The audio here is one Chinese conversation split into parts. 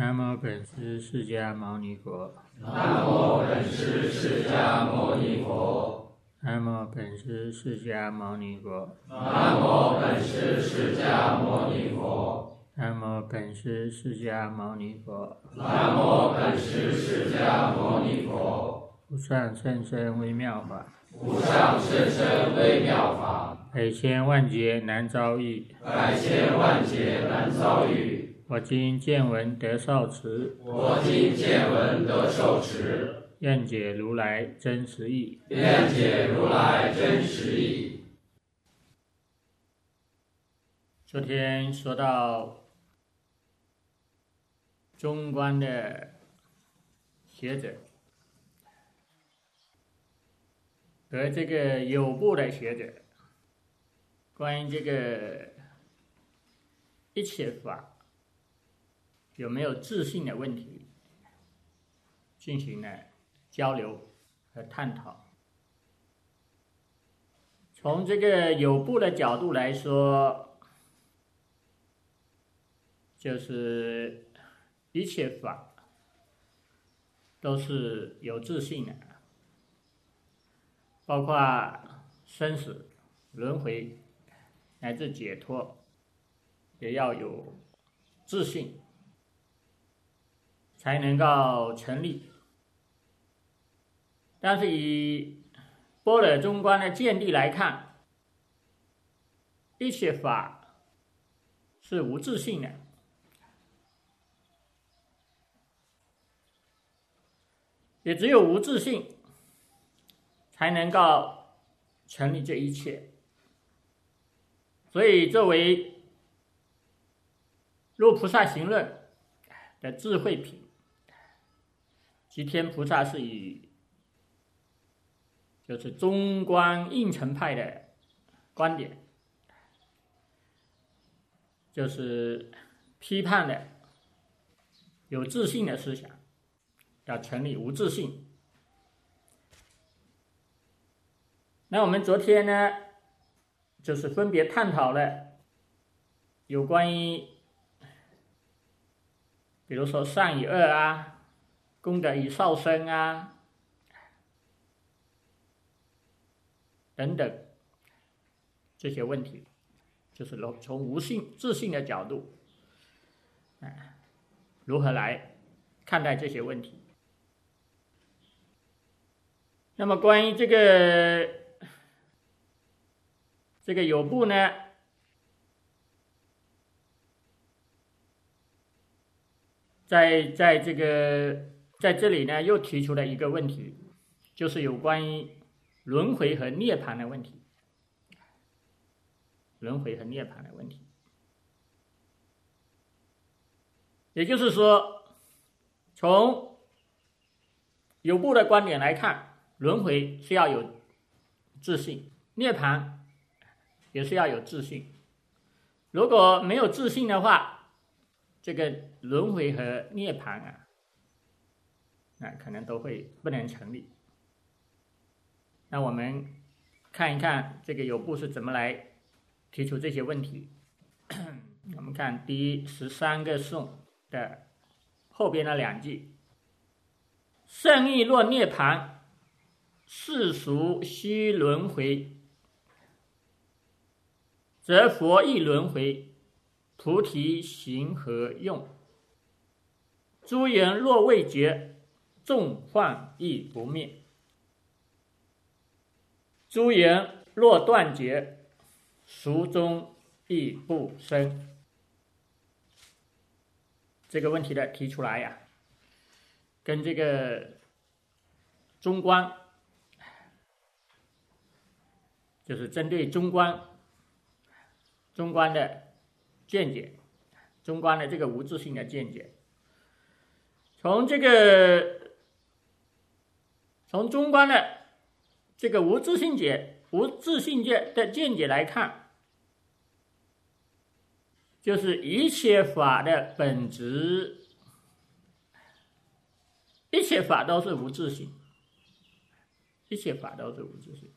南无本师释迦牟尼佛。 南无本师释迦牟尼佛。 南无本师释迦牟尼佛。 南无本师释迦牟尼佛。 南无本师释迦牟尼佛。 南无本师释迦牟尼佛。 无上甚深微妙法， 无上甚深微妙法， 百千万劫难遭遇。 百千万劫难遭遇。 我今见闻得受持， 我今见闻得受持， 愿解如来真实义。 愿解如来真实义。 昨天说到中观的学者和这个有部的学者，关于这个一切法有没有自性的问题，进行了交流和探讨。从这个有部的角度来说，就是一切法都是有自性的，包括生死、轮回乃至解脱，也要有自性才能够成立。但是以般若中观的见地来看，一切法是无自性的，也只有无自性才能够成立这一切。所以作为入菩萨行论的智慧品，吉天菩萨是以就是中观应成派的观点，就是批判的有自性的思想，要成立无自性。那我们昨天呢，就是分别探讨了有关于比如说善与恶啊，功德与少生啊等等这些问题，就是从无性自性的角度如何来看待这些问题。那么关于这个有部呢，在这里呢又提出了一个问题，就是有关于轮回和涅槃的问题。轮回和涅槃的问题，也就是说，从有部的观点来看，轮回是要有自性，涅槃也是要有自性。如果没有自性的话，这个轮回和涅槃那可能都会不能成立。那我们看一看这个有部是怎么来提出这些问题。我们看第13个颂的后边的两句：圣意若涅槃，世俗须轮回，则佛亦轮回，菩提行何用？诸缘若未绝，众幻亦不灭。诸缘若断绝，俗中亦不生。这个问题的提出来跟这个中观，就是针对中观的见解，中观的这个无自性的见解。从中观的这个无自性界的见解来看，就是一切法的本质，一切法都是无自性，一切法都是无自性，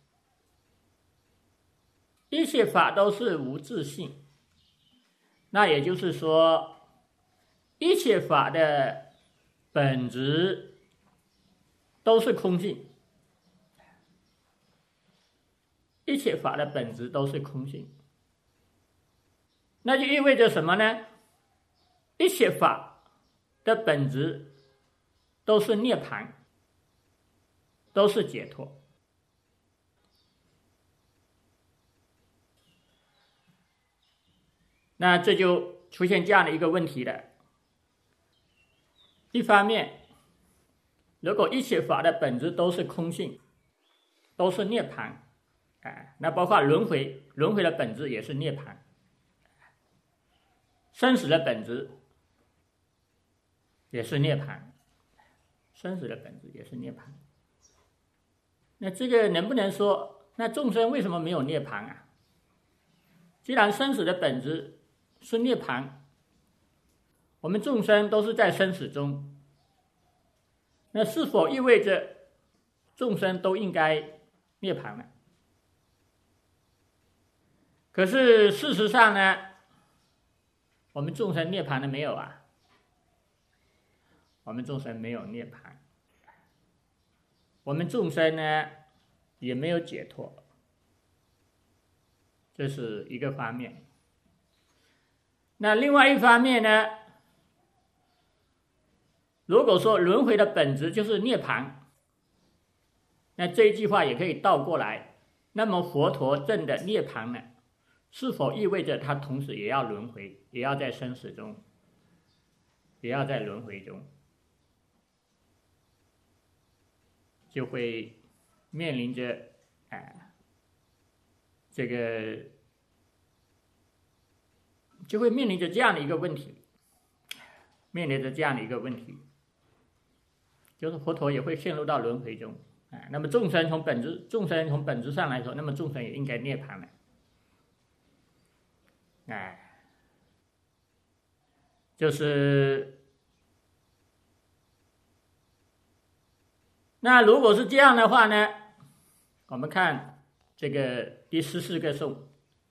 一切法都是无自性。那也就是说， 一切法的本质都是空性，一切法的本质都是空性，那就意味着什么呢？一切法的本质都是涅槃，都是解脱。那这就出现这样的一个问题了。一方面，如果一切法的本质都是空性，都是涅槃，那包括轮回，轮回的本质也是涅槃，生死的本质也是涅槃，生死的本质也是涅槃。那这个能不能说，那众生为什么没有涅槃啊？既然生死的本质是涅槃，我们众生都是在生死中，那是否意味着众生都应该涅槃呢？可是事实上呢，我们众生涅槃了没有啊？我们众生没有涅槃，我们众生呢也没有解脱，这是一个方面。那另外一方面呢，如果说轮回的本质就是涅槃，那这一句话也可以倒过来，那么佛陀证的涅槃呢，是否意味着他同时也要轮回，也要在生死中，也要在轮回中，就会面临着就会面临着这样的一个问题，就是佛陀也会陷入到轮回中，那么众生从本质上来说，那么众生也应该涅槃了，就是那如果是这样的话呢，我们看这个第14个颂，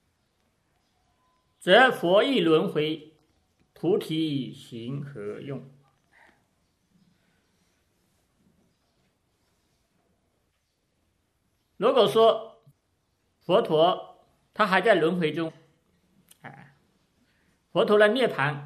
则佛亦轮回，菩提行何用？如果说佛陀他还在轮回中，佛陀的涅槃，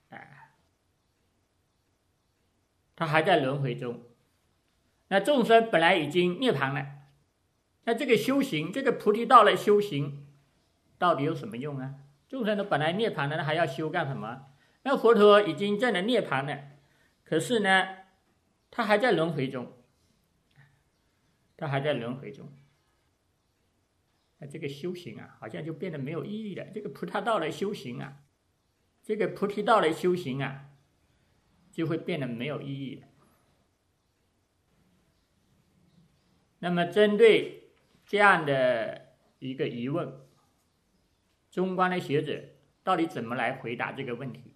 他还在轮回中，那众生本来已经涅槃了，那这个修行，这个菩提道的修行到底有什么用啊？众生都本来涅槃了，那还要修干什么？那佛陀已经证了涅槃了，可是呢他还在轮回中，那这个修行啊，好像就变得没有意义了。这个菩提道的修行啊，就会变得没有意义了。那么针对这样的一个疑问，中观的学者到底怎么来回答这个问题？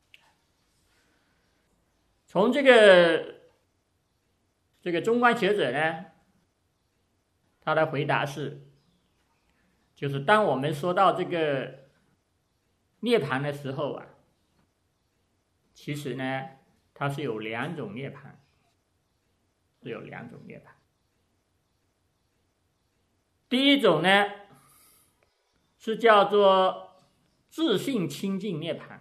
从这个中观学者呢，他的回答是，就是当我们说到这个涅槃的时候啊，其实呢它是有两种涅槃，第一种呢是叫做自性清净涅槃，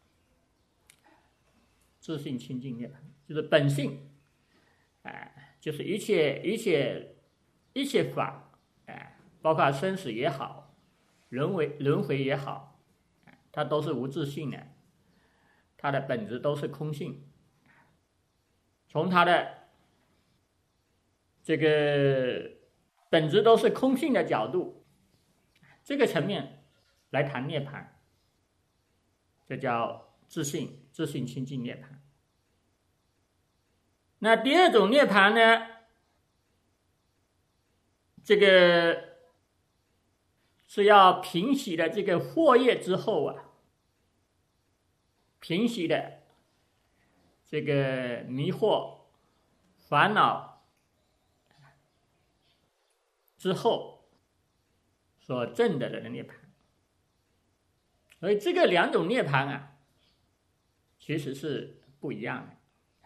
就是本性，就是一切法，包括生死也好，轮回也好，它都是无自性的，它的本质都是空性。从它的这个本质都是空性的角度，这个层面来谈涅槃，这叫自性清净涅槃。那第二种涅槃呢，这个是要平息的这个惑业之后啊，平息的这个迷惑烦恼之后所证的人的涅槃。所以这个两种涅槃啊， 其实是不一样的。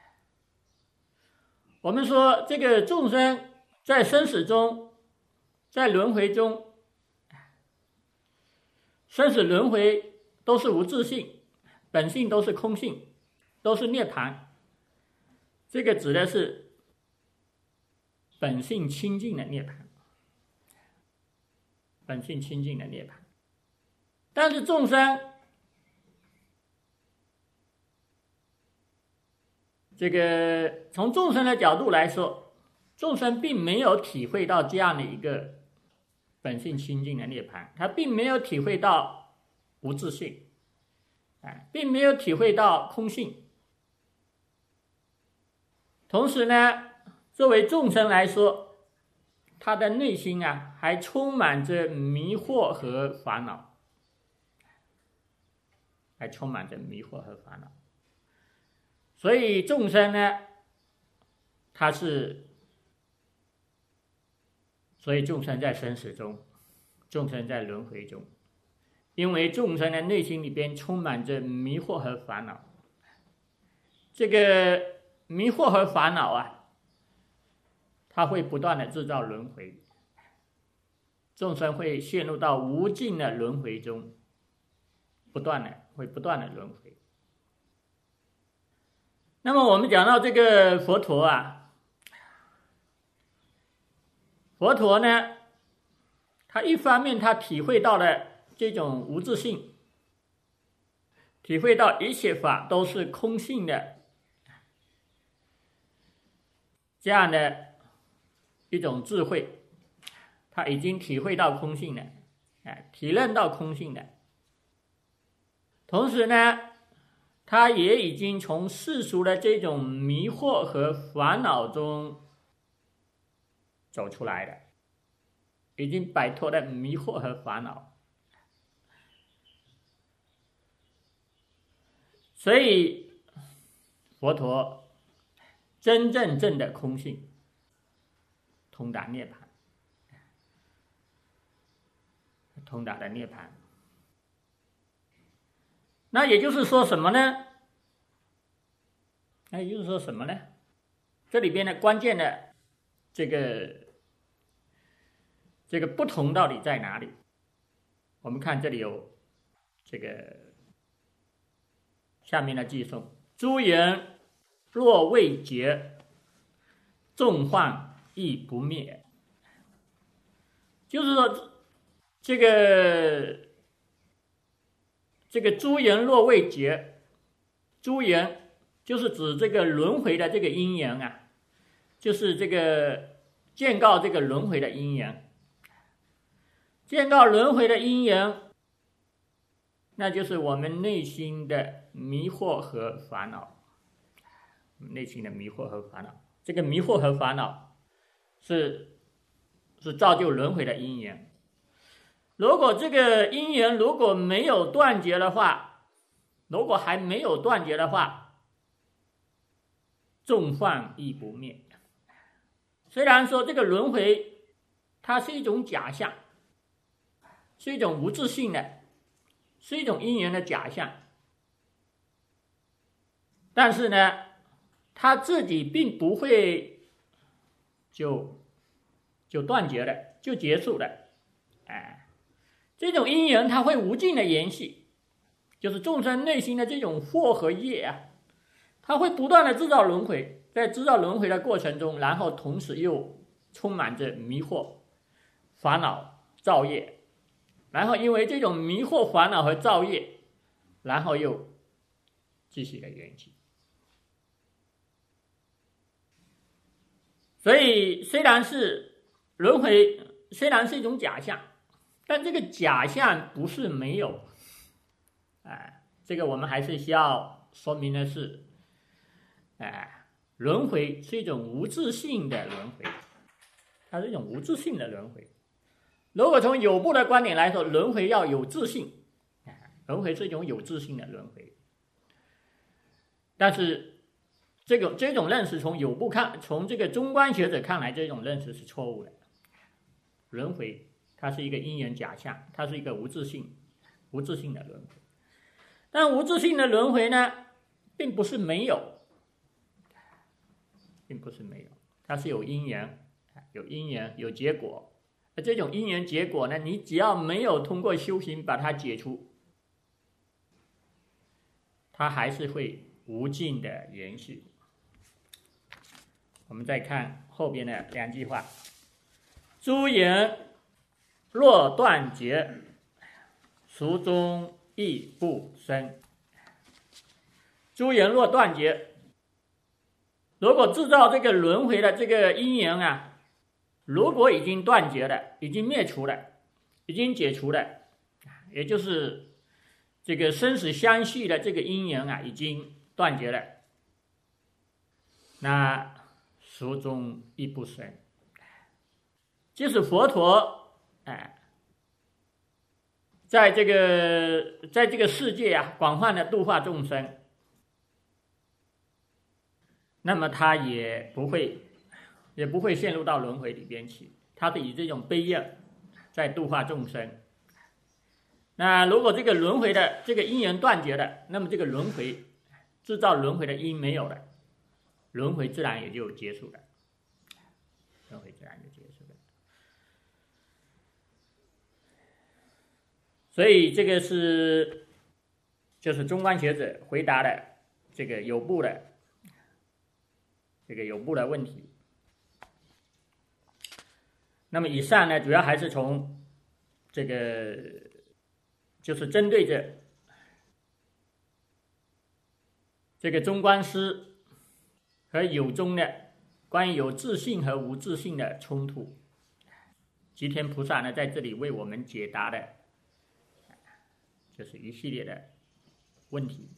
我们说这个众生在生死中，在轮回中，生死轮回都是无自性，本性都是空性，都是涅槃。这个指的是本性清净的涅槃，本性清净的涅槃。但是众生这个从众生的角度来说，众生并没有体会到这样的一个本性清净的涅槃，他并没有体会到无自性，并没有体会到空性。同时呢，作为众生来说，他的内心还充满着迷惑和烦恼，还充满着迷惑和烦恼。所以众生呢，所以众生在生死中，众生在轮回中，因为众生的内心里边充满着迷惑和烦恼。这个迷惑和烦恼它会不断的制造轮回，众生会陷入到无尽的轮回中，不断的轮回。那么我们讲到这个佛陀佛陀呢，他一方面他体会到了这种无自性，体会到一切法都是空性的这样的一种智慧，他已经体会到空性了，体认到空性了。同时呢，他也已经从世俗的这种迷惑和烦恼中走出来了，已经摆脱了迷惑和烦恼。所以佛陀真正证的空性，通达涅槃，通达的涅槃。那也就是说什么呢？这里边的关键的这个不同到底在哪里？我们看这里有这个下面的记诵：诸缘若未绝，众幻亦不灭。就是说，这个诸缘若未绝，诸缘就是指这个轮回的这个因缘就是这个见告这个轮回的因缘，见告轮回的因缘，那就是我们内心的迷惑和烦恼，内心的迷惑和烦恼。这个迷惑和烦恼是造就轮回的因缘。如果这个因缘如果没有断绝的话，如果还没有断绝的话，众幻亦不灭。虽然说这个轮回它是一种假象，是一种无自性的，是一种因缘的假象，但是呢，它自己并不会就断绝了，就结束了。这种因缘它会无尽的延续，就是众生内心的这种惑和业它会不断的制造轮回，在制造轮回的过程中，然后同时又充满着迷惑、烦恼、造业，然后因为这种迷惑、烦恼和造业，然后又继续的延续。所以虽然是轮回，虽然是一种假象，但这个假象不是没有，这个我们还是需要说明的是，轮回是一种无自性的轮回，它是一种无自性的轮回。如果从有部的观点来说，轮回要有自性，轮回是一种有自性的轮回。但是这种认识从有部看，从这个中观学者看来，这种认识是错误的。轮回它是一个因缘假象，它是一个无自性的轮回。但无自性的轮回呢， 并不是没有，并不是没有，它是有因缘，有结果。而这种因缘结果呢，你只要没有通过修行把它解除，它还是会无尽的延续。我们再看后边的两句话：诸缘若断绝，俗中亦不生。诸缘若断绝，如果制造这个轮回的这个因缘啊，如果已经断绝了，已经灭除了，已经解除了，也就是这个生死相续的这个因缘啊，已经断绝了，那俗中亦不生。即使佛陀在这个世界啊，广泛的度化众生，那么他也不会陷入到轮回里边去，他是以这种悲愿在度化众生。那如果这个轮回的这个因缘断绝了，那么这个轮回制造轮回的因没有了，轮回自然也就结束了，轮回自然就结束了。所以这个就是中观学者回答的这个有部的问题。那么以上呢，主要还是从这个就是针对着这个中观师和有宗的关于有自性和无自性的冲突，吉田菩萨呢在这里为我们解答的就是一系列的问题。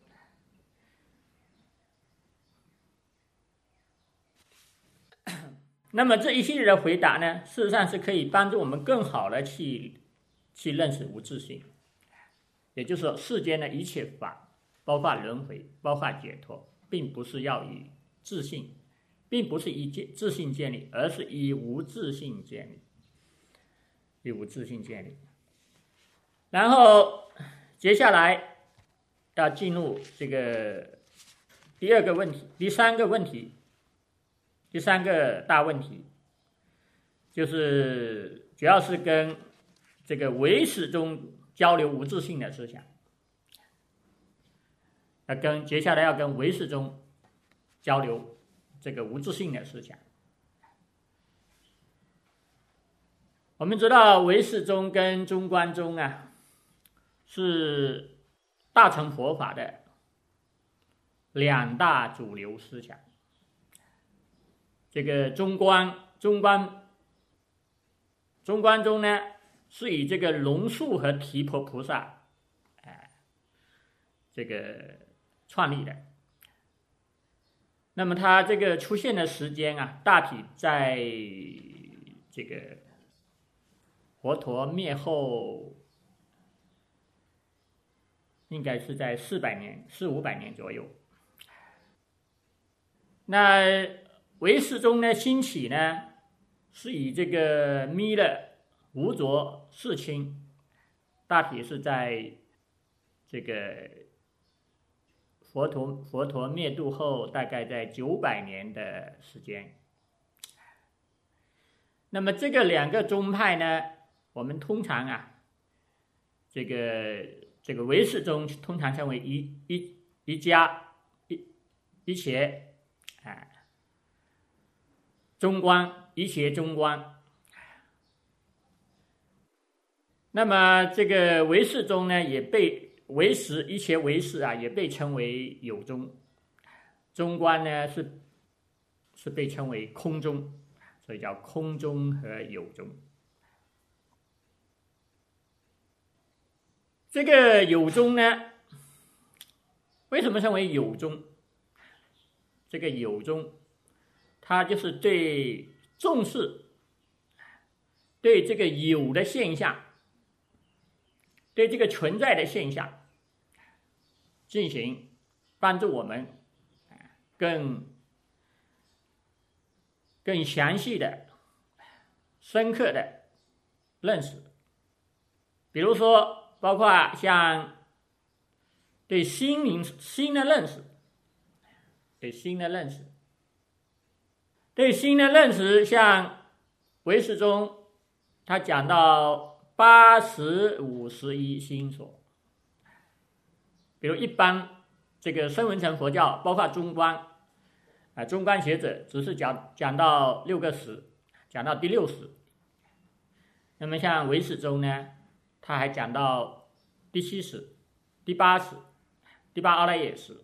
那么这一系列的回答呢，事实上是可以帮助我们更好的去认识无自性，也就是说，世间的一切法，包括轮回，包括解脱，并不是要以自性，并不是以自性建立，而是以无自性建立，以无自性建立。然后接下来要进入这个第三个问题，第三个大问题，就是主要是跟这个唯识中交流无自性的思想，接下来要跟唯识中交流这个无自性的思想。我们知道唯识中跟中观中啊，是大乘佛法的两大主流思想。这个中观中呢，是以这个龙树和提婆菩萨这个创立的。那么它这个出现的时间啊，大体在这个佛陀灭后，应该是在400-500年左右。那唯识中呢兴起呢，是以这个弥勒、无着、世亲，大体是在这个佛陀灭度后，大概在900年的时间。那么这个两个宗派呢，我们通常啊，这个唯识中通常称为一家一切中观，一切中观。那么这个唯识中呢，也被一切唯识啊，也被称为有宗。中观呢是被称为空宗，所以叫空宗和有宗。这个有宗呢，为什么称为有宗？这个有宗，它就是对重视对这个有的现象，对这个存在的现象进行帮助我们更详细的、深刻的认识。比如说，包括像对心灵新的认识，对新的认识，对新的认识，像唯识中他讲到80、51心所，比如一般这个声闻乘佛教，包括中观中观学者只是讲到6个识，讲到第6识。那么像唯识中呢，他还讲到第7识、第8识、第8阿赖耶识。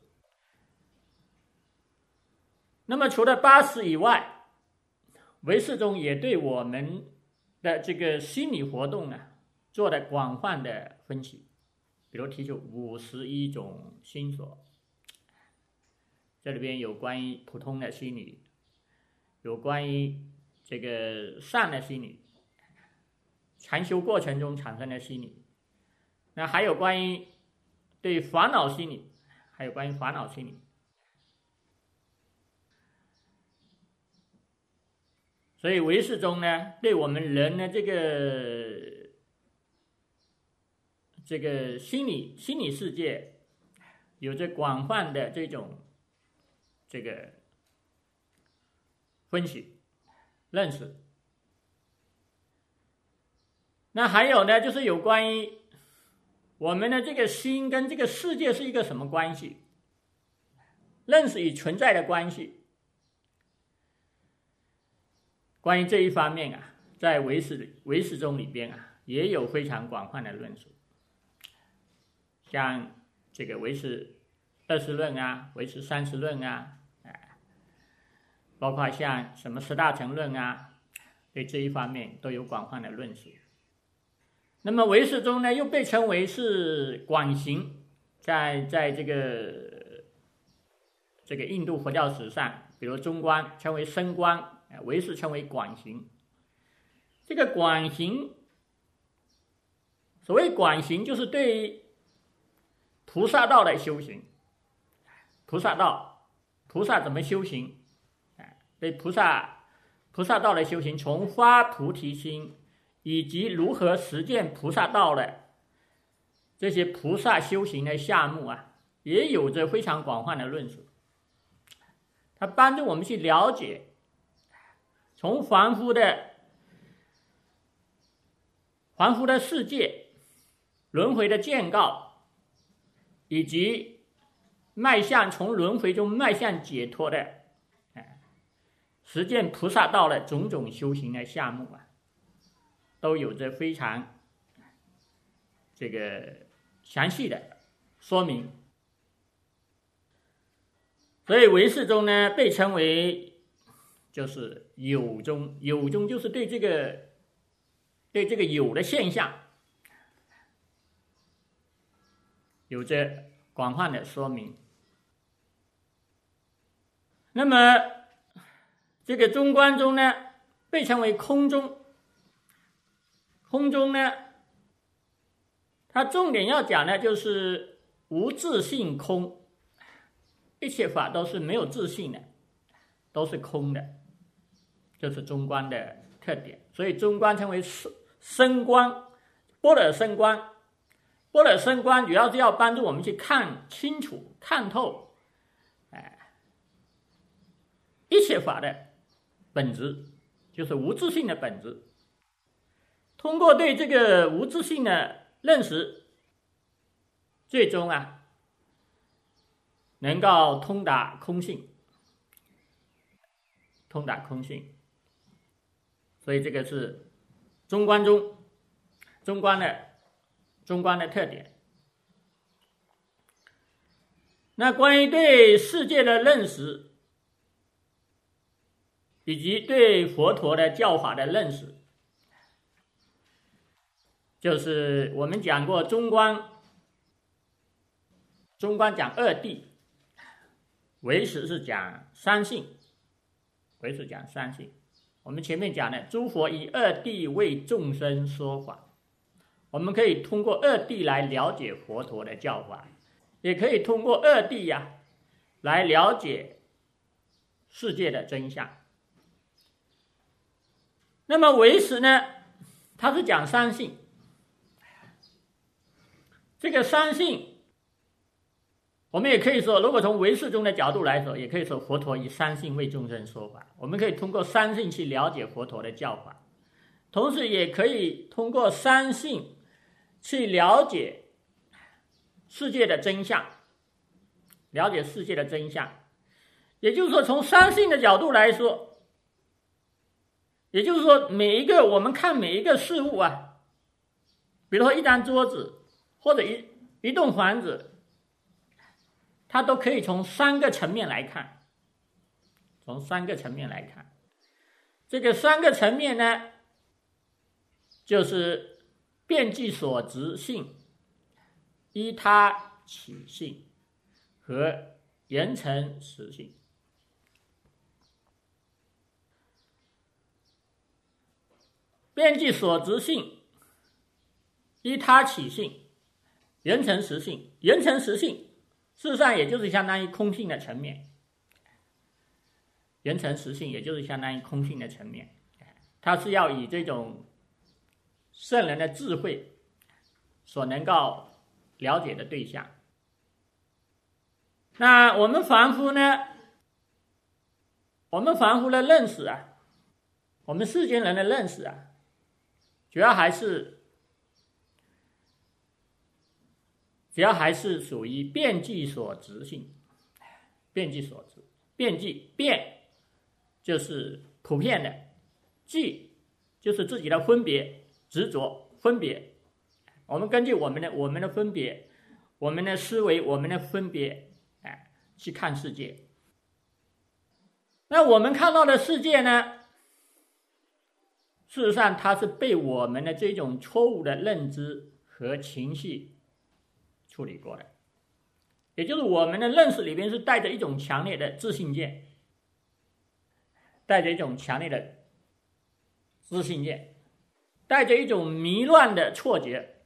那么除了8识以外，唯识中也对我们的这个心理活动做了广泛的分析，比如提出51种心所，这里边有关于普通的心理，有关于这个善的心理，禅修过程中产生的心理，那还有关于对烦恼心理，还有关于烦恼心理。所以唯识中呢，对我们人的这个心理世界有着广泛的这种分析认识。那还有呢，就是有关于我们的这个心跟这个世界是一个什么关系，认识与存在的关系。关于这一方面在唯识中里边也有非常广泛的论述，像这个唯识20论唯识30论包括像什么10大乘论对这一方面都有广泛的论述。那么唯识中呢，又被称为是广行，在这个印度佛教史上，比如中观称为深观，唯识称为广行。这个广行，所谓广行，就是对菩萨道的修行。菩萨道，菩萨怎么修行？对菩萨道的修行，从发菩提心以及如何实践菩萨道的这些菩萨修行的项目也有着非常广泛的论述。它帮助我们去了解从凡夫的世界、轮回的建构，以及从轮回中迈向解脱的实践菩萨道的种种修行的项目都有着非常详细的说明。所以唯识中呢，被称为就是有宗，有宗就是对这个有的现象有着广泛的说明。那么这个中观中呢，被称为空宗。空宗呢，它重点要讲的就是无自性空，一切法都是没有自性的，都是空的，这是中观的特点。所以中观称为深观，般若深观。般若深观主要是要帮助我们去看清楚、看透一切法的本质，就是无自性的本质。通过对这个无自性的认识，最终能够通达空性，所以这个是中观的特点。那关于对世界的认识，以及对佛陀的教法的认识，就是我们讲过中观讲二谛，唯识是讲三性。我们前面讲的诸佛以二谛为众生说法，我们可以通过二谛来了解佛陀的教法，也可以通过二谛来了解世界的真相。那么唯识呢，它是讲三性。这个三性我们也可以说，如果从唯识中的角度来说，也可以说佛陀以三性为众生说法。我们可以通过三性去了解佛陀的教法，同时也可以通过三性去了解世界的真相，了解世界的真相。也就是说，从三性的角度来说，也就是说，我们看每一个事物啊，比如说一张桌子或者一栋房子，它都可以从三个层面来看，从三个层面来看。这个三个层面呢，就是遍计所执性、依他起性和缘成实性。遍计所执性、依他起性、缘成实性。缘成实性事实上也就是相当于空性的层面，缘成实性也就是相当于空性的层面，它是要以这种圣人的智慧所能够了解的对象。那我们凡夫呢，我们凡夫的认识啊，我们世间人的认识啊，主要还是属于遍计所执性。遍计所执，遍就是普遍的，计就是自己的分别执着分别。我们根据我们的分别，我们的思维，我们的分别，去看世界。那我们看到的世界呢，事实上它是被我们的这种错误的认知和情绪处理过的，也就是我们的认识里面是带着一种强烈的自信见，带着一种强烈的自信见，带着一种迷乱的错觉，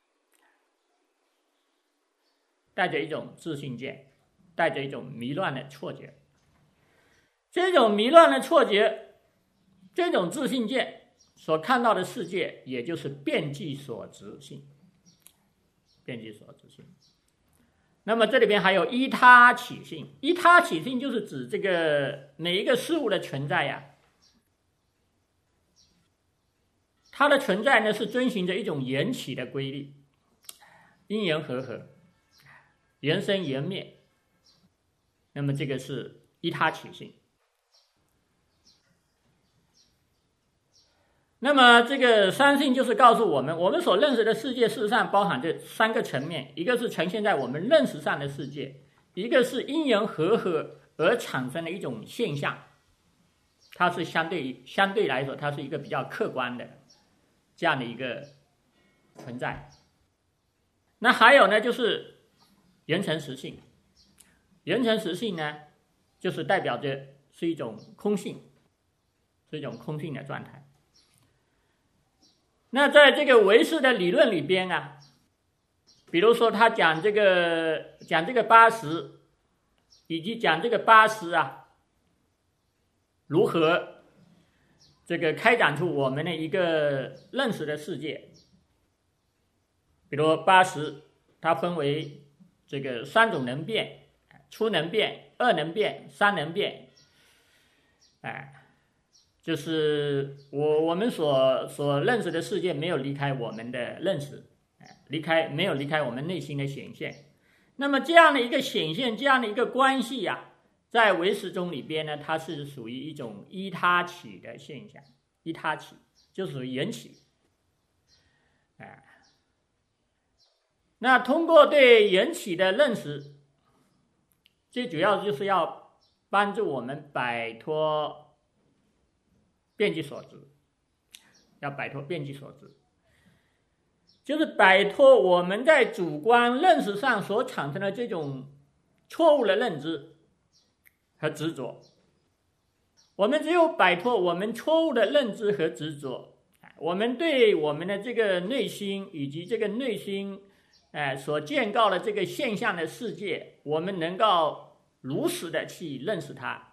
带着一种自信见，带着一种迷乱的错觉。这种迷乱的错觉，这种自信见所看到的世界，也就是遍计所执性。遍计所执性。那么这里边还有依他起性。依他起性就是指这个每一个事物的存在呀，它的存在呢是遵循着一种缘起的规律，因缘和合，缘生缘灭。那么这个是依他起性。那么这个三性就是告诉我们，我们所认识的世界事实上包含着三个层面，一个是呈现在我们认识上的世界，一个是因缘和合而产生的一种现象，它是相对来说它是一个比较客观的这样的一个存在。那还有呢，就是缘成实性。缘成实性呢，就是代表着是一种空性，是一种空性的状态。那在这个唯识的理论里边啊，比如说他讲这个八识，以及讲这个八识啊，如何这个开展出我们的一个认识的世界。比如八识，它分为这个三种能变：初能变、二能变、三能变。就是我们所认识的世界没有离开我们的认识，没有离开我们内心的显现。那么这样的一个显现，这样的一个关系啊，在唯识中里边呢，它是属于一种依他起的现象。依他起就属于缘起。那通过对缘起的认识，最主要就是要帮助我们摆脱遍计所执，要摆脱遍计所执，就是摆脱我们在主观认识上所产生的这种错误的认知和执着。我们只有摆脱我们错误的认知和执着，我们对我们的这个内心以及这个内心所建构的这个现象的世界，我们能够如实的去认识它。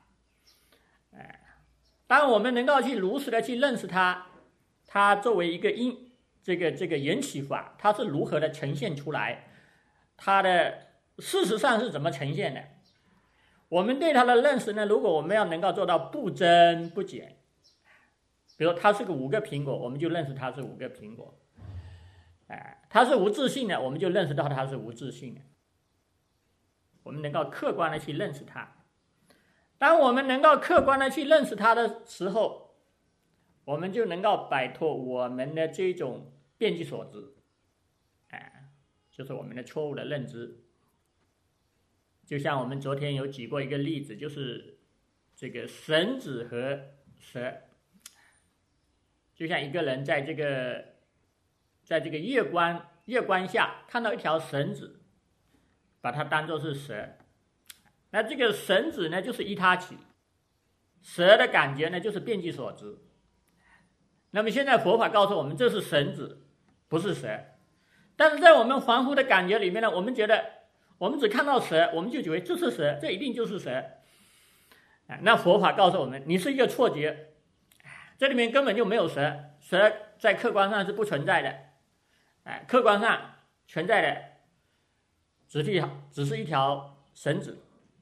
当我们能够去如实的去认识它，它作为一个这个缘起法，它是如何的呈现出来，它的事实上是怎么呈现的？我们对它的认识呢，如果我们要能够做到不增不减，比如它是个5个苹果，我们就认识它是5个苹果。它是无自性的，我们就认识到它是无自性的。我们能够客观的去认识它。当我们能够客观的去认识它的时候，我们就能够摆脱我们的这种遍计所知，就是我们的错误的认知。就像我们昨天有举过一个例子，就是这个绳子和蛇，就像一个人在这个月光下看到一条绳子，把它当作是蛇，那这个绳子呢就是依他起，蛇的感觉呢就是遍计所知。那么现在佛法告诉我们，这是绳子，不是蛇。但是在我们恍惚的感觉里面呢，我们觉得我们只看到蛇，我们就觉得这是蛇，这一定就是蛇。那佛法告诉我们，你是一个错觉，这里面根本就没有蛇，蛇在客观上是不存在的，客观上存在的只是一条绳子。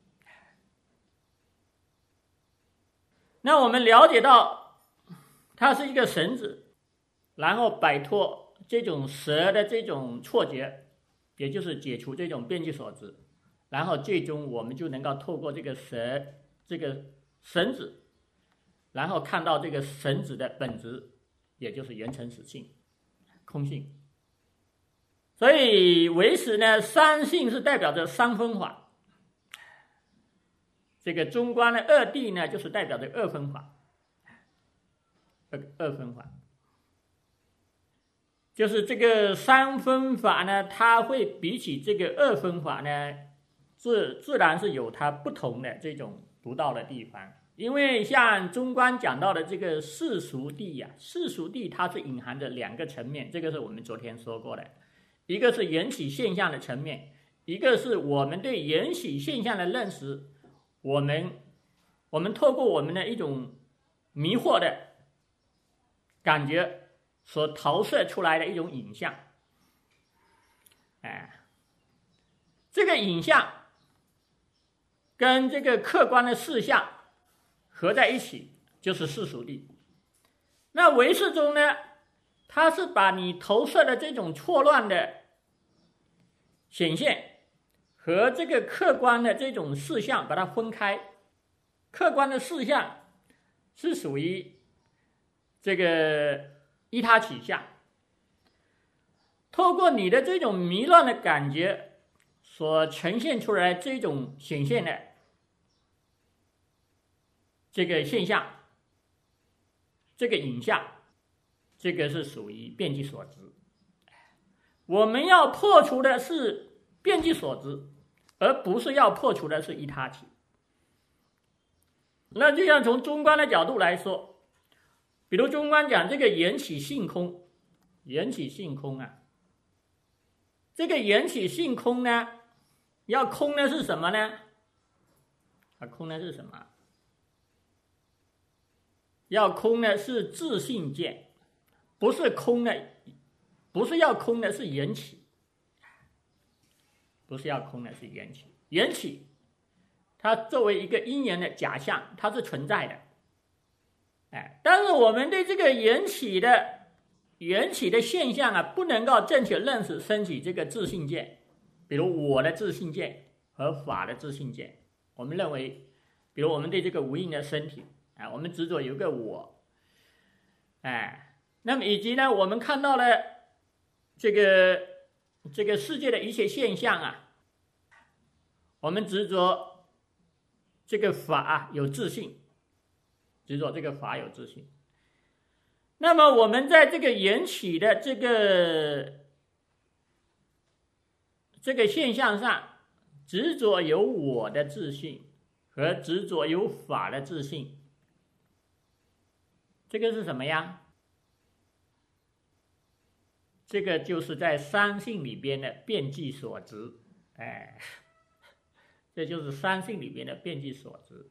那我们了解到它是一个绳子，然后摆脱这种蛇的这种错觉，也就是解除这种遍计所知，然后最终我们就能够透过这个绳子，然后看到这个绳子的本质，也就是缘成实性、空性。所以唯识呢，三性是代表着三分法，这个中观的二谛呢，就是代表着二分法。二分法就是这个三分法呢，它会比起这个二分法呢，自然是有它不同的这种独到的地方。因为像中观讲到的这个世俗谛啊，世俗谛它是隐含着2个层面，这个是我们昨天说过的，一个是缘起现象的层面，一个是我们对缘起现象的认识，我们透过我们的一种迷惑的感觉所投射出来的一种影像，这个影像跟这个客观的事项合在一起，就是世俗谛。那唯识中呢，它是把你投射的这种错乱的显现和这个客观的这种事项把它分开。客观的事项是属于这个依他起相，透过你的这种迷乱的感觉所呈现出来这种显现的这个现象，这个影像，这个是属于遍计所知。我们要破除的是遍计所知，而不是要破除的是依他起。那就像从中观的角度来说，比如中观讲这个缘起性空，缘起性空啊，这个缘起性空呢，要空的是什么呢？空的是什么？要空的是自性见，不是空的，不是要空的是缘起，不是要空的是缘起。缘起它作为一个因缘的假象，它是存在的。但是我们对这个缘起的现象啊，不能够正确认识升起这个自性见，比如我的自性见和法的自性见。我们认为，比如我们对这个无印的身体，我们执着有个我，那么以及呢，我们看到了这个世界的一切现象啊，我们执着这个法有自性，执着这个法有自性。那么我们在这个缘起的这个现象上，执着有我的自性和执着有法的自性，这个是什么呀？这个就是在三性里边的遍计所知，这就是三性里边的遍计所知。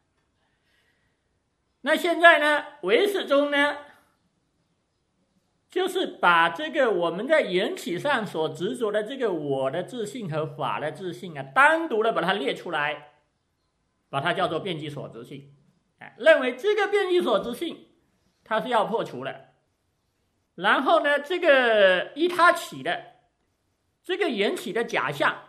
那现在呢，唯识中呢， 就是把这个我们在缘起上所执着的这个我的自性和法的自性啊，单独的把它列出来，把它叫做遍计所执性，认为这个遍计所执性它是要破除的。然后呢，这个依他起的这个缘起的假象，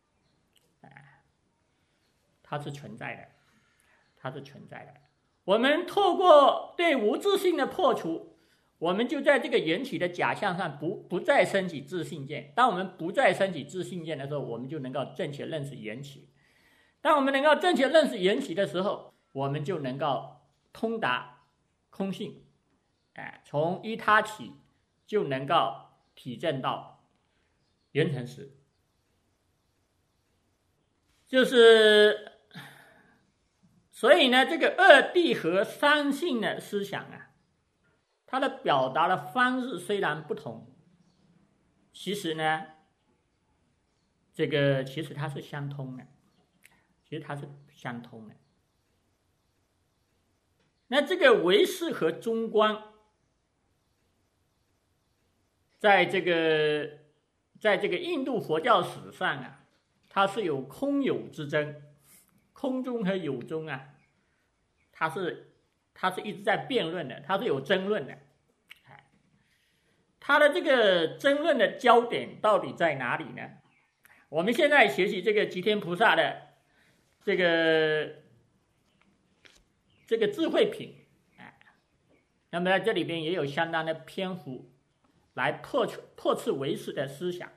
它是存在的，它是存在的。我们透过对无自性的破除，我们就在这个缘起的假象上不再升起自性见。当我们不再升起自性见的时候，我们就能够正确认识缘起。当我们能够正确认识缘起的时候，我们就能够通达空性，从依他起就能够体证到圆成实。就是所以呢，这个二谛和三性的思想啊，它的表达的方式虽然不同，其实呢，其实它是相通的，那这个唯识和中观，在这个印度佛教史上啊，它是有空有之争，空中和有中啊，它是一直在辩论的，它是有争论的。它的这个争论的焦点到底在哪里呢？我们现在学习这个吉天菩萨的这个智慧品，那么在这里边也有相当的篇幅来破斥唯识的思想。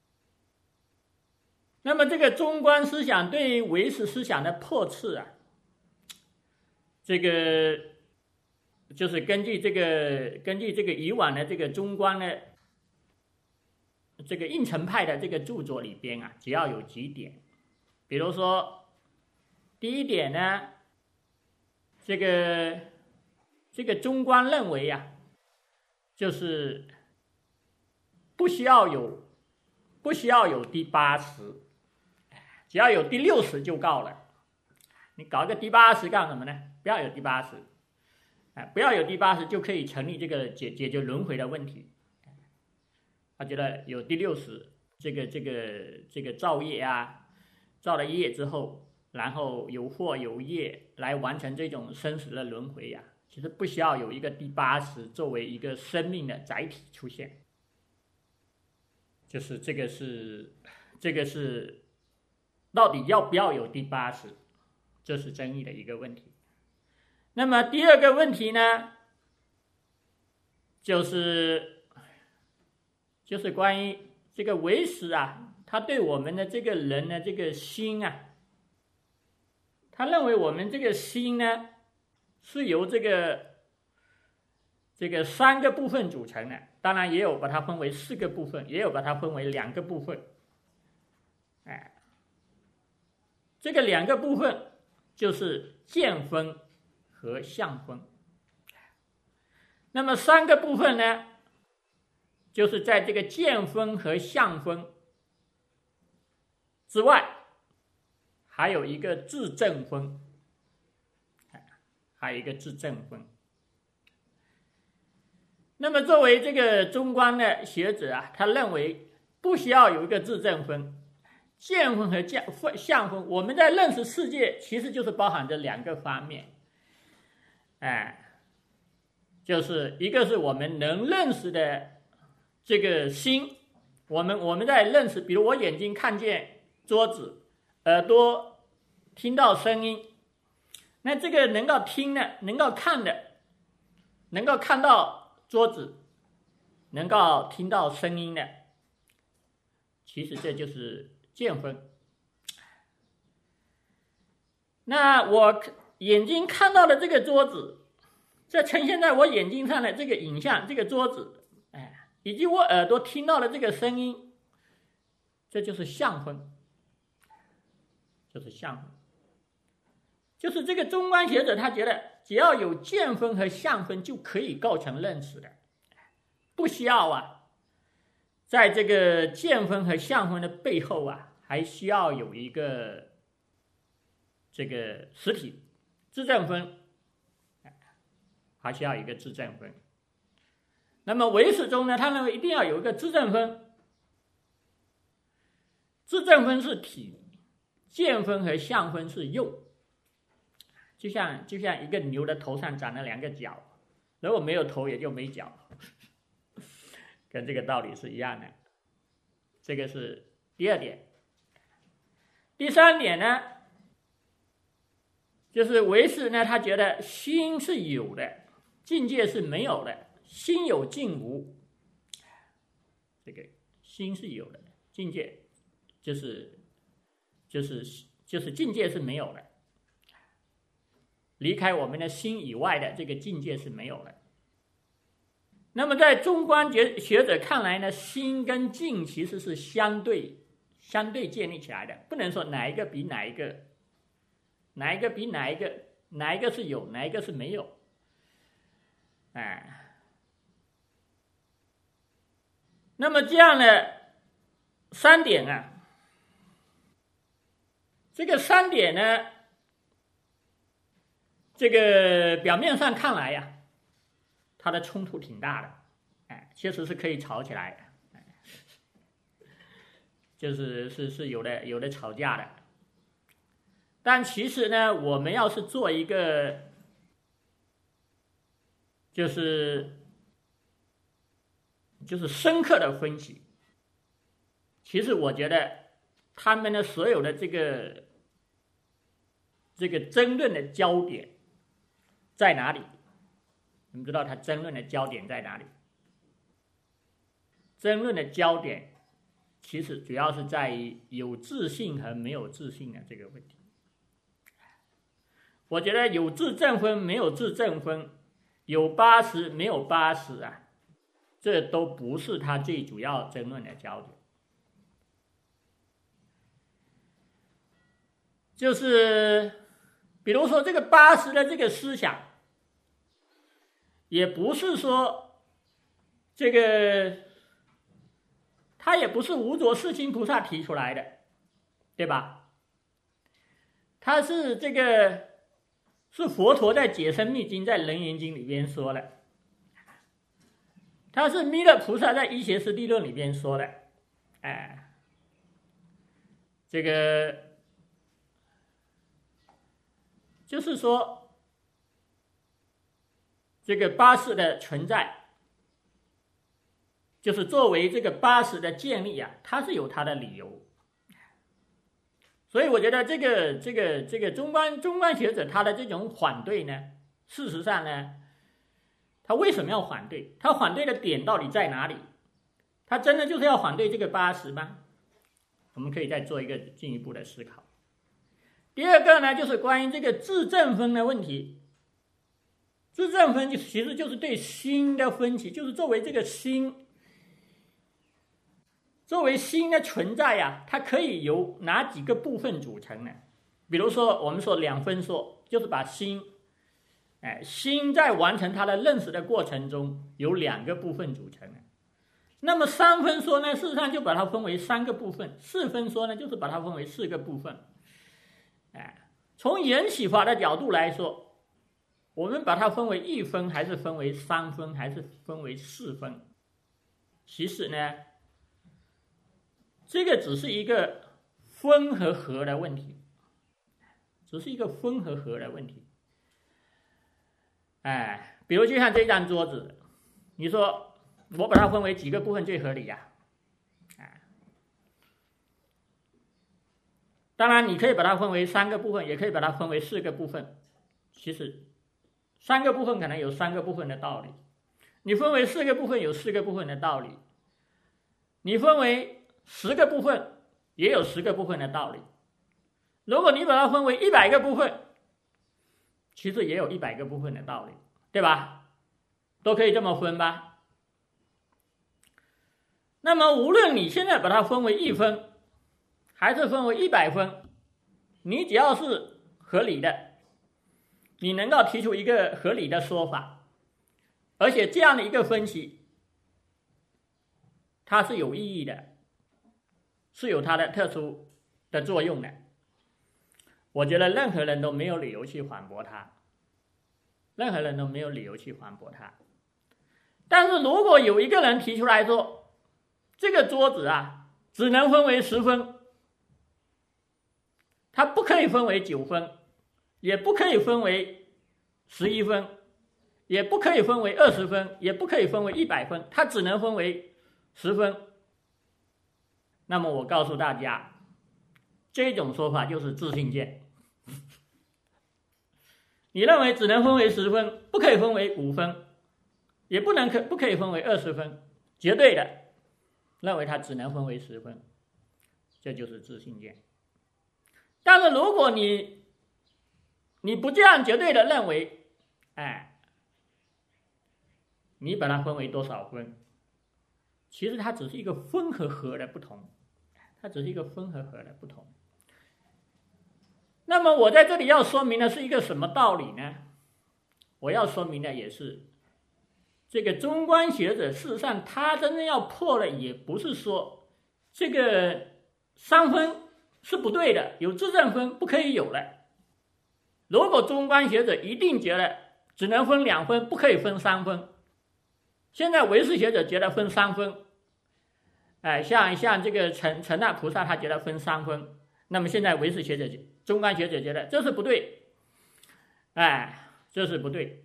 那么这个中观思想对唯识思想的破斥啊，这个就是根据这个以往的这个中观的这个应成派的这个著作里边啊，只要有几点。比如说第一点呢，这个中观认为啊，就是不需要有第80，只要有第60就够了。你搞一个第80干什么呢？不要有第80，不要有第80就可以成立这个解决轮回的问题。他觉得有第60，这个造业啊，造了业之后，然后有惑有业来完成这种生死的轮回啊，其实不需要有一个第80作为一个生命的载体出现。就是这个是到底要不要有第80，这是争议的一个问题。那么第二个问题呢，就是关于这个唯识啊，他对我们的这个人的这个心啊，他认为我们这个心呢是由这个3个部分组成的，当然也有把它分为4个部分，也有把它分为2个部分。这个2个部分就是见分和相分。那么3个部分呢，就是在这个见分和相分之外，还有一个自证分，那么作为这个中观的学者啊，他认为不需要有一个自证分，见分和相分，我们在认识世界其实就是包含着2个方面，就是一个是我们能认识的这个心，我们在认识，比如我眼睛看见桌子，耳朵听到声音，那这个能够听的，能够看的，能够看到桌子，能够听到声音的，其实这就是见分。那我眼睛看到的这个桌子，这呈现在我眼睛上的这个影像，这个桌子，以及我耳朵听到的这个声音，这就是相分，就是这个中观学者他觉得只要有见分和相分就可以构成认识的，不需要啊，在这个见分和相分的背后啊，还需要有一个这个实体自证分，还需要一个自证分。 那么唯识中呢，他认为一定要有一个自证分，自证分是体，见分和相分是用。就像一个牛的头上长了2个角，如果没有头也就没角，跟这个道理是一样的。这个是第2点。第3点呢，就是唯识呢，他觉得心是有的，境界是没有的，心有境无。这个心是有的，境界就是境界是没有的。离开我们的心以外的这个境界是没有的。那么在中观学者看来呢，心跟境其实是相对建立起来的，不能说哪一个比哪一个，哪一个是有，哪一个是没有。那么这样的3点啊，这个3点呢，这个表面上看来呀，它的冲突挺大的，确实是可以吵起来的，就是有的吵架的。但其实呢，我们要是做一个就是深刻的分析，其实我觉得他们的所有的这个争论的焦点在哪里？你们知道他争论的焦点在哪里？争论的焦点其实主要是在于有自性和没有自性的这个问题。我觉得有自证分没有自证分，有80没有80啊，这都不是他最主要争论的焦点。就是比如说这个80的这个思想，也不是说这个他也不是无着世亲菩萨提出来的，对吧？他是是佛陀在解深密经在楞严经里边说的，他是弥勒菩萨在医学实地论里边说的。这个就是说这个80的存在，就是作为这个80的建立啊，它是有它的理由。所以我觉得这个中观学者他的这种反对呢，事实上呢，他为什么要反对？他反对的点到底在哪里？他真的就是要反对这个80吗？我们可以再做一个进一步的思考。第2个呢，就是关于这个自证分的问题。自证分其实就是对心的分析，就是作为这个心，作为心的存在呀，它可以由哪几个部分组成呢？比如说我们说2分说，就是把心在完成它的认识的过程中由2个部分组成的。那么3分说呢，事实上就把它分为3个部分；4分说呢，就是把它分为4个部分。从缘起法的角度来说，我们把它分为1分，还是分为3分，还是分为4分？其实呢，这个只是一个分和合的问题，只是一个分和合的问题。比如就像这张桌子，你说我把它分为几个部分最合理呀？当然你可以把它分为3个部分，也可以把它分为4个部分。其实3个部分可能有3个部分的道理，你分为4个部分有4个部分的道理，你分为10个部分也有10个部分的道理。如果你把它分为100个部分，其实也有100个部分的道理，对吧？都可以这么分吧。那么无论你现在把它分为1分还是分为100分，你只要是合理的，你能够提出一个合理的说法，而且这样的一个分析它是有意义的，是有它的特殊的作用的，我觉得任何人都没有理由去反驳它，任何人都没有理由去反驳它。 但是如果有一个人提出来说，这个桌子啊，只能分为10分，它不可以分为9分，也不可以分为11分，也不可以分为20分，也不可以分为100分，它只能分为10分。那么我告诉大家，这种说法就是自信见。你认为只能分为10分，不可以分为5分，也不可以分为20分，绝对的认为它只能分为10分，这就是自信见。但是如果你不这样绝对的认为，你把它分为多少分，其实它只是一个分和合的不同，它只是一个分和合的不同。那么我在这里要说明的是一个什么道理呢？我要说明的也是这个中观学者事实上他真正要破的也不是说这个3分是不对的，有自证分不可以有了。如果中观学者一定觉得只能分2分，不可以分3分，现在唯识学者觉得分3分，像这个成那菩萨他觉得分3分，那么现在唯识学者中观学者觉得这是不对，这是不对。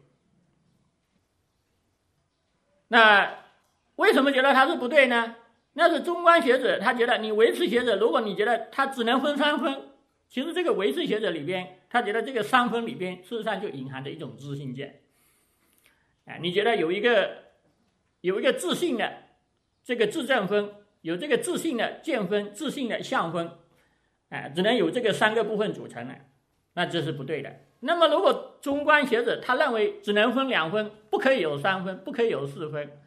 那为什么觉得它是不对呢？那是中观学者他觉得，你唯识学者如果你觉得他只能分3分，其实这个唯识学者里边他觉得这个3分里边事实上就隐含着一种自信见。你觉得有一个自信的这个自证分，有这个自信的见分，自信的相分，只能有这个3个部分组成的，那这是不对的。那么如果中观学者他认为只能分2分，不可以有3分，不可以有4分，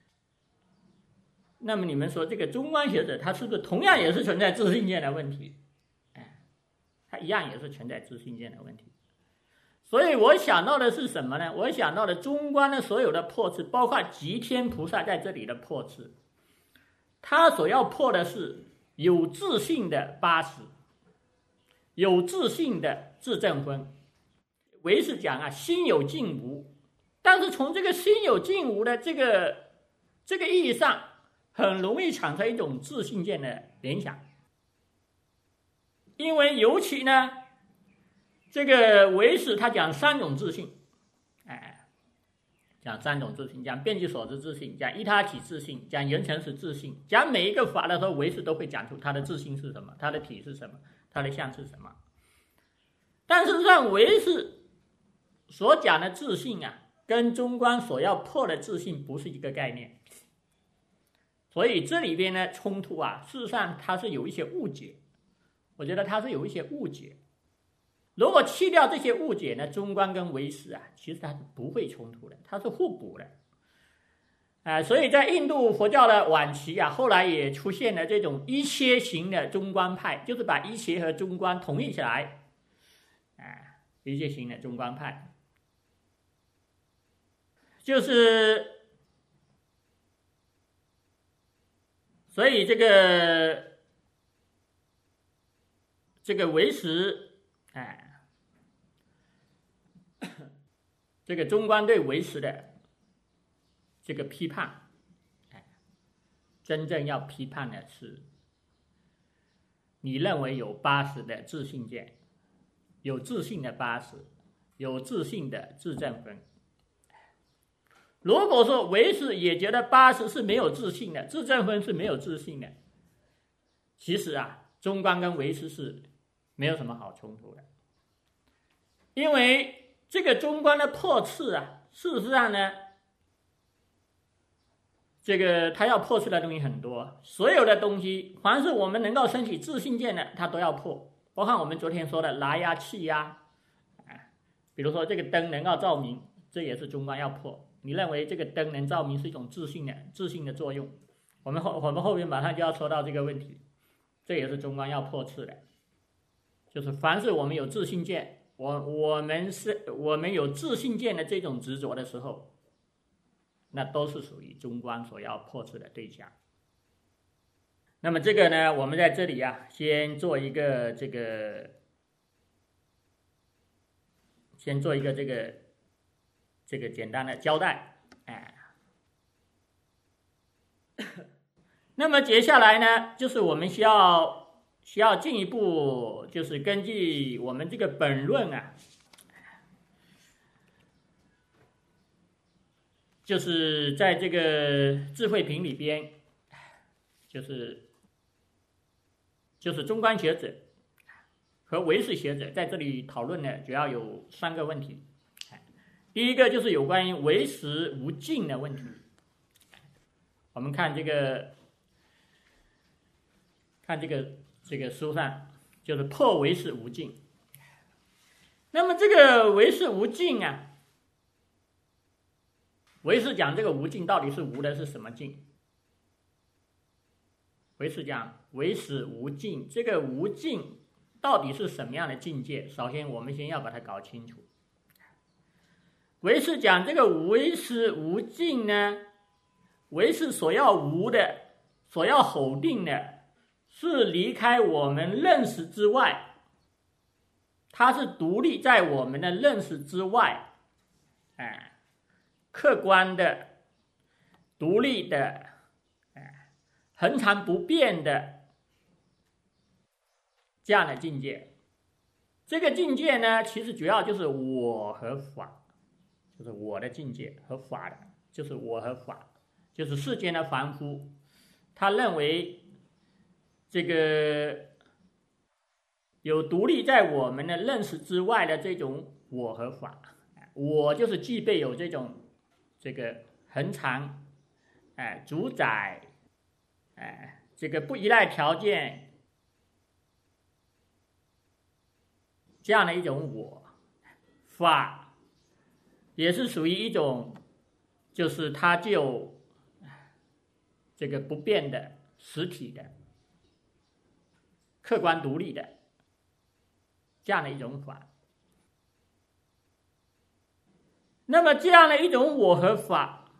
那么你们说这个中观学者他是不是同样也是存在自信见的问题？他一样也是存在自信见的问题。所以我想到的是什么呢？我想到的中观的所有的破斥，包括极天菩萨在这里的破斥，他所要破的是有自信的80，有自信的自证分。唯识讲啊，心有境无，但是从这个心有境无的这个意义上，很容易产生一种自信见的联想。因为尤其呢，这个唯识他讲3种自信，讲3种自信，讲遍计所知自信，讲依他体自信，讲缘成实自信。讲每一个法的时候，唯识都会讲出他的自信是什么，他的体是什么，他的相是什么。但是让唯识所讲的自信啊，跟中观所要破的自信不是一个概念。所以这里边呢冲突啊，事实上它是有一些误解，我觉得它是有一些误解。如果去掉这些误解呢，中观跟唯识啊，其实它是不会冲突的，它是互补的。所以在印度佛教的晚期啊，后来也出现了这种一切型的中观派，就是把一切和中观统一起来，一切型的中观派。就是所以这个唯识，这个中观对唯识的这个批判，真正要批判的是你认为有80的自信见，有自信的80，有自信的自证分。如果说唯识也觉得80是没有自信的，自证分是没有自信的，其实啊，中观跟唯识是没有什么好冲突的。因为这个中观的破斥啊，事实上呢，这个他要破斥的东西很多，所有的东西，凡是我们能够升起自信见的，他都要破。包括我们昨天说的来呀、气呀，比如说这个灯能够照明，这也是中观要破。你认为这个灯能照明是一种自信的作用，我们后面马上就要说到这个问题，这也是中观要破斥的。就是凡是我们有自信见，我们有自信见的这种执着的时候，那都是属于中观所要破斥的对象。那么这个呢，我们在这里啊，先做一个这个简单的交代。 那么接下来呢，就是我们需要进一步，就是根据我们这个本论啊，就是在这个智慧品里边，就是中观学者和唯识学者在这里讨论呢，主要有3个问题。第一个就是有关于唯识无尽的问题。我们看这个书上，就是破唯识无尽。那么这个唯识无尽啊，唯识讲这个无尽到底是无的是什么尽？唯识讲唯识无尽，这个无尽到底是什么样的境界？首先我们先要把它搞清楚。唯识讲这个唯识无尽呢，唯识所要无的，所要否定的，是离开我们认识之外，它是独立在我们的认识之外，客观的、独立的、恒常不变的这样的境界。这个境界呢，其实主要就是我和法，就是我的境界和法的，就是我和法，就是世间的凡夫，他认为这个有独立在我们的认识之外的这种我和法，我就是具备有这个恒常，主宰，这个不依赖条件这样的一种我。法也是属于一种，就是它就这个不变的实体的客观独立的这样的一种法。那么这样的一种我和法，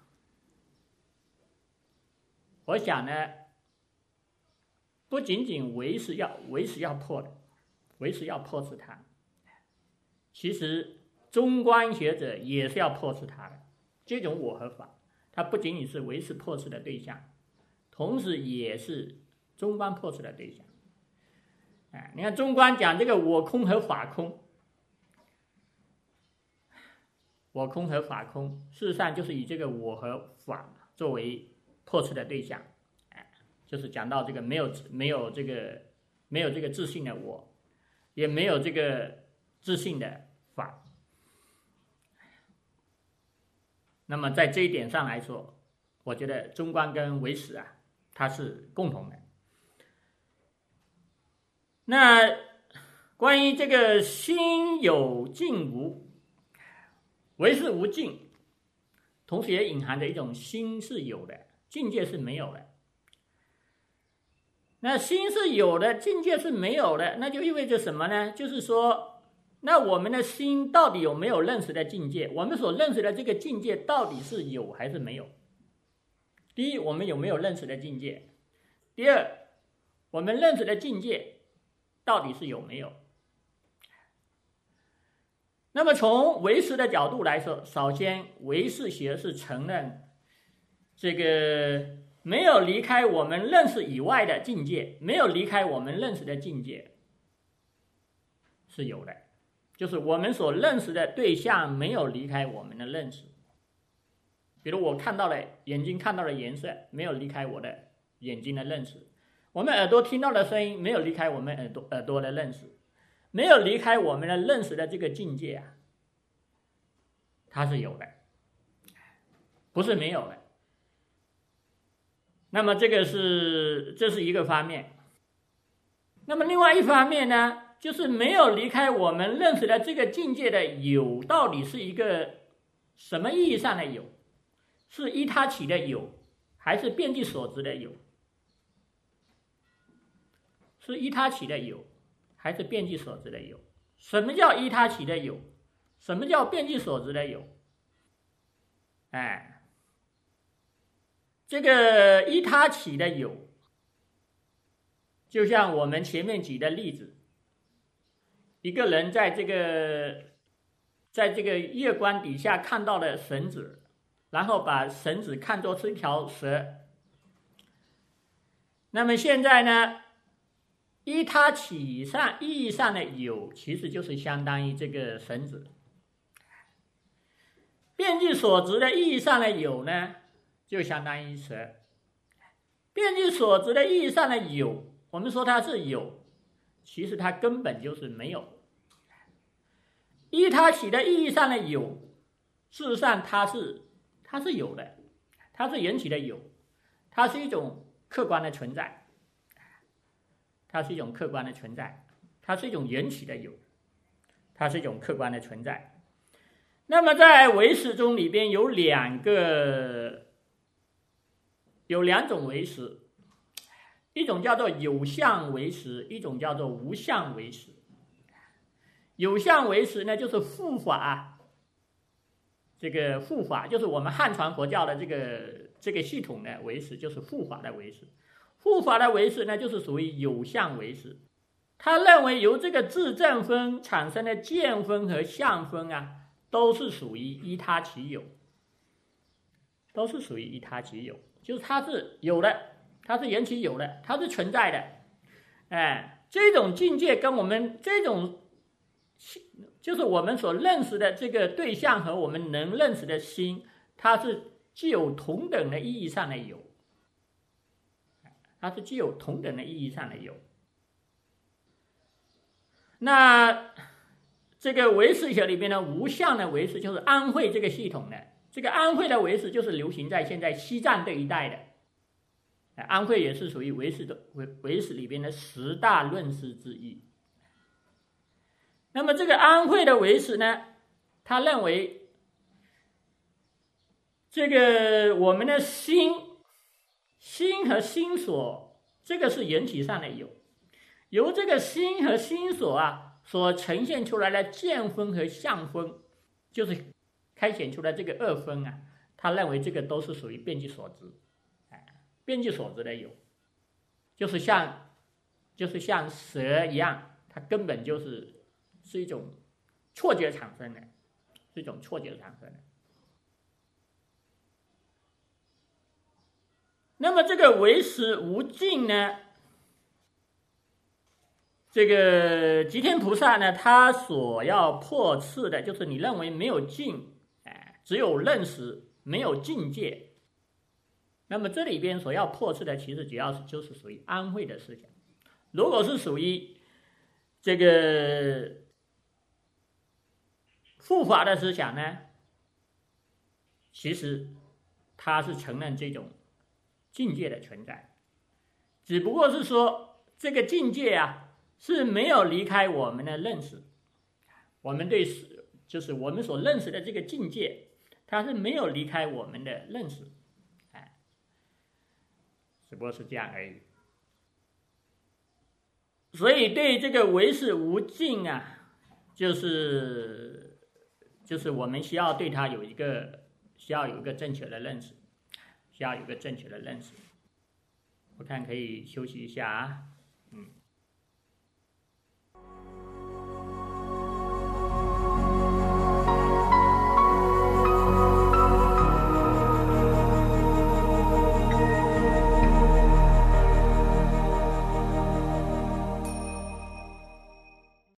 我想呢，不仅仅唯识要破的，唯识要破斥它，其实中观学者也是要破斥它的。这种我和法，它不仅仅是唯识破斥的对象，同时也是中观破斥的对象。你看中观讲这个我空和法空，我空和法空，事实上就是以这个我和法作为破斥的对象，就是讲到这个没有这个自性的我，也没有这个自性的法。那么在这一点上来说，我觉得中观跟唯识啊，它是共同的。那关于这个心有尽无，唯识无尽，同时也隐含着一种心是有的，境界是没有的。那心是有的，境界是没有的，那就意味着什么呢？就是说，那我们的心到底有没有认识的境界？我们所认识的这个境界到底是有还是没有？第一，我们有没有认识的境界？第二，我们认识的境界到底是有没有？那么从唯识的角度来说，首先唯识学是承认这个没有离开我们认识以外的境界，没有离开我们认识的境界是有的，就是我们所认识的对象没有离开我们的认识。比如我看到了眼睛看到了颜色，没有离开我的眼睛的认识；我们耳朵听到的声音，没有离开我们耳朵的认识，没有离开我们的认识的这个境界啊，它是有的，不是没有的。那么这是一个方面。那么另外一方面呢，就是没有离开我们认识的这个境界的有，到底是一个什么意义上的有？是依他起的有，还是遍计所执的有？是依他起的有，还是遍计所执的有？什么叫依他起的有？什么叫遍计所执的有？这个依他起的有，就像我们前面举的例子，一个人在这个月光底下看到了绳子，然后把绳子看作是一条蛇， 那么现在呢，依他起上意义上的有，其实就是相当于这个绳子。遍计所执的意义上的有呢，就相当于蛇。遍计所执的意义上的有，我们说它是有，其实它根本就是没有。依他起的意义上的有，事实上它是有的，它是缘起的有，它是一种客观的存在，它是一种客观的存在，它是一种缘起的有，它是一种客观的存在。那么在唯识中里边有两种唯识，一种叫做有相唯识，一种叫做无相唯识。有相唯识呢，就是护法，这个护法就是我们汉传佛教的这个系统的唯识，就是护法的唯识。护法的唯识呢，就是属于有相唯识。他认为由这个自证分产生的见分和相分啊，都是属于依他起有，都是属于依他起有，就是它是有的，它是缘起有的，它是存在的。这种境界跟我们这种，就是我们所认识的这个对象和我们能认识的心，它是具有同等的意义上的有，它是具有同等的意义上的有。那这个唯识学里边的无相的唯识，就是安慧这个系统的。这个安慧的唯识就是流行在现在西藏这一带的。安慧也是属于唯识里边的10大论师之一。那么这个安慧的唯识呢，他认为这个我们的心和心所，这个是缘起上的有，由这个心和心所啊所呈现出来的见分和相分，就是开显出来这个二分啊，他认为这个都是属于遍计所执，遍计所执的有，就是像蛇一样，它根本是一种错觉产生的，是一种错觉产生的。那么这个唯识无尽呢，这个吉天菩萨呢，他所要破斥的就是你认为没有尽，只有认识，没有境界。那么这里边所要破斥的，其实主要就是属于安慧的思想。如果是属于这个护法的思想呢，其实他是承认这种境界的存在，只不过是说这个境界啊是没有离开我们的认识，我们就是我们所认识的这个境界，它是没有离开我们的认识，只不过是这样而已。所以对这个唯识无尽啊，就是我们需要对它有一个正确的认识，需要有一个正确的认识。我看可以休息一下啊。